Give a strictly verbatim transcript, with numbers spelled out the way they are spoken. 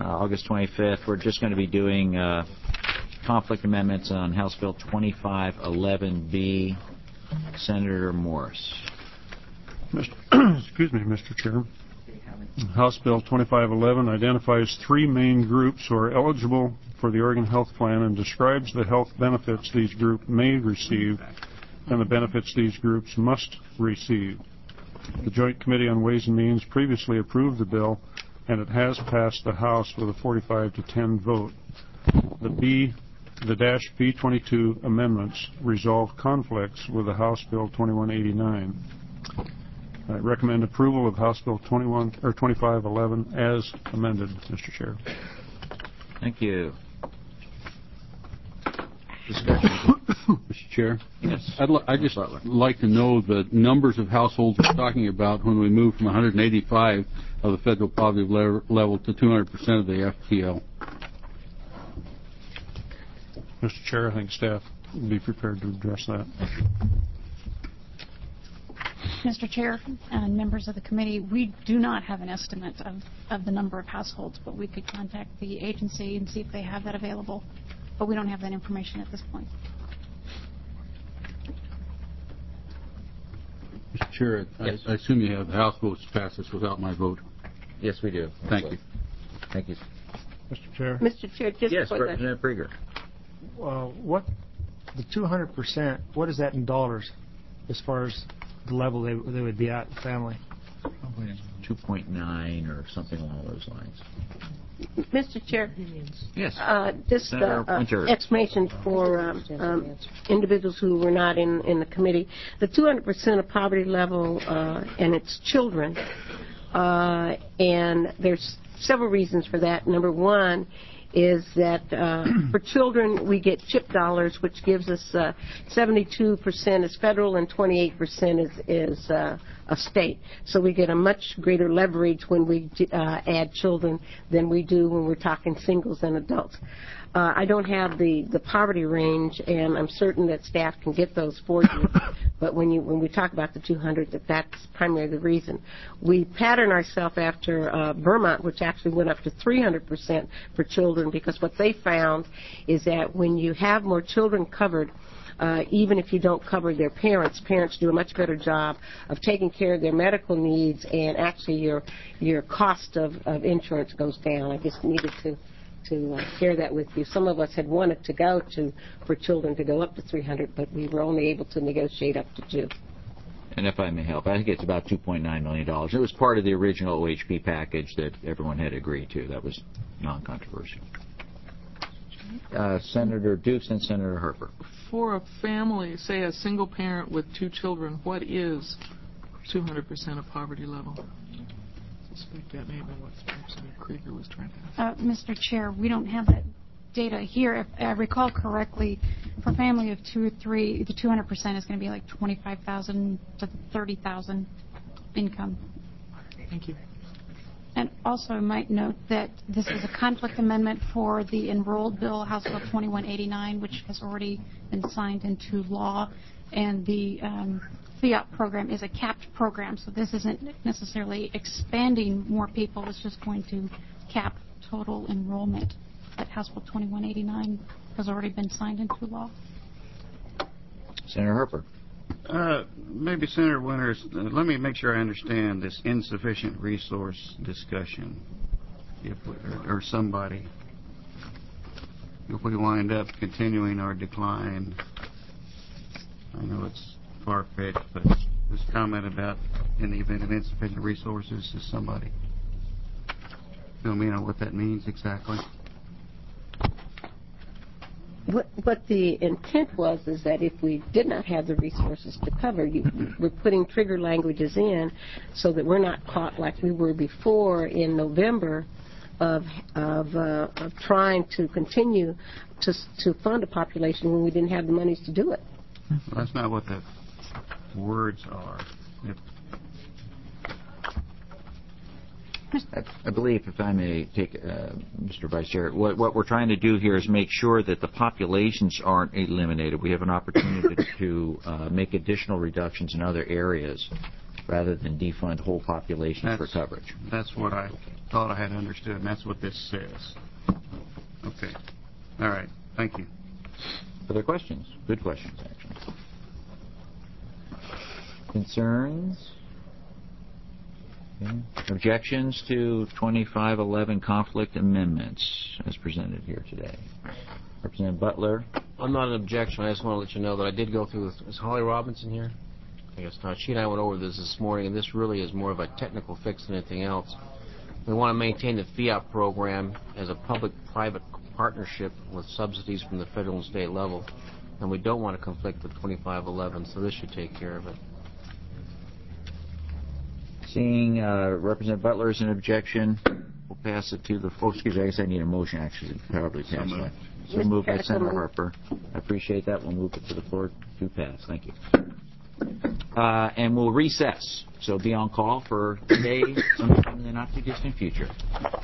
uh, August twenty-fifth. We're just going to be doing uh, conflict amendments on House Bill twenty-five eleven B. Senator Morris. Mister Excuse me, Mister Chair. House Bill twenty-five eleven identifies three main groups who are eligible for the Oregon Health Plan and describes the health benefits these groups may receive and the benefits these groups must receive. The Joint Committee on Ways and Means previously approved the bill, and it has passed the House with a forty-five to ten vote. The B, the dash B twenty-two amendments resolve conflicts with the House Bill twenty-one eighty-nine. I recommend approval of House Bill twenty-one or twenty-five eleven as amended, Mister Chair. Thank you. Mister Chair? Yes. I'd li I'd just like to know the numbers of households we're talking about when we move from one hundred eighty-five of the federal poverty le level to two hundred percent of the F T L. Mister Chair, I think staff will be prepared to address that. Mister Chair and members of the committee, we do not have an estimate of, of the number of households, but we could contact the agency and see if they have that available. But we don't have that information at this point. Mister Chair, yes. I, I assume you have the House votes to pass this without my vote. Yes, we do. Thank you. Thank you. Mister Chair? Mister Chair, just yes, for Representative Krieger. Uh, what the two hundred percent? What is that in dollars, as far as the level they they would be at the family? two point nine or something along those lines. Mister Chair, yes. Uh, just uh, uh, explanation for um, um, individuals who were not in, in the committee. The two hundred percent of poverty level uh, and its children, uh, and there's several reasons for that. Number one is that uh, for children we get CHIP dollars, which gives us uh, seventy-two percent is federal and twenty-eight percent is, is uh, a state. So we get a much greater leverage when we uh, add children than we do when we're talking singles and adults. Uh, I don't have the, the poverty range, and I'm certain that staff can get those for you. But when you when we talk about the two hundred, that that's primarily the reason. We pattern ourselves after uh, Vermont, which actually went up to three hundred percent for children, because what they found is that when you have more children covered, Uh, even if you don't cover their parents, parents do a much better job of taking care of their medical needs, and actually your your cost of, of insurance goes down. I just needed to to uh, share that with you. Some of us had wanted to go to for children to go up to three hundred, but we were only able to negotiate up to two. And if I may help, I think it's about two point nine million dollars. It was part of the original O H P package that everyone had agreed to. That was non-controversial. Uh, Senator Dukes and Senator Harper. For a family, say a single parent with two children, what is two hundred percent of poverty level? I suspect that may be what Representative Krieger was trying to ask. Uh, Mister Chair, we don't have that data here. If I recall correctly, for a family of two or three, the two hundred percent is going to be like twenty-five thousand to thirty thousand income. Thank you. And also I might note that this is a conflict amendment for the enrolled bill, House Bill twenty-one eighty-nine, which has already been signed into law. And the um, FIAP program is a capped program, so this isn't necessarily expanding more people. It's just going to cap total enrollment. That House Bill twenty-one eighty-nine has already been signed into law. Senator Harper. Uh, maybe Senator Winters, uh, let me make sure I understand this insufficient resource discussion. If we, or, or somebody, if we wind up continuing our decline, I know it's far-fetched, but this comment about in the event of insufficient resources is somebody. Fill me in on what that means exactly. What, what the intent was is that if we did not have the resources to cover, you, we're putting trigger languages in so that we're not caught like we were before in November of, of, uh, of trying to continue to, to fund a population when we didn't have the monies to do it. Well, that's not what the words are. If I, I believe, if I may take, uh, Mister Vice Chair, what, what we're trying to do here is make sure that the populations aren't eliminated. We have an opportunity to, to uh, make additional reductions in other areas rather than defund whole populations that's, for coverage. That's what I thought I had understood, and that's what this says. Okay. All right. Thank you. Other questions? Good questions, actually. Concerns? Okay. Objections to twenty-five eleven conflict amendments as presented here today? Representative Butler? I'm not an objection. I just want to let you know that I did go through this. Is Holly Robinson here? I guess not. She and I went over this this morning, and this really is more of a technical fix than anything else. We want to maintain the FIAP program as a public-private partnership with subsidies from the federal and state level, and we don't want to conflict with twenty-five eleven, so this should take care of it. Seeing uh, Representative Butler as an objection, we'll pass it to the... Oh, excuse me, I guess I need a motion, actually, to probably pass So that. So moved by Senator Harper. I appreciate that. We'll move it to the floor to pass. Thank you. Uh, and we'll recess. So be on call for today, sometime in the not-too-distant future.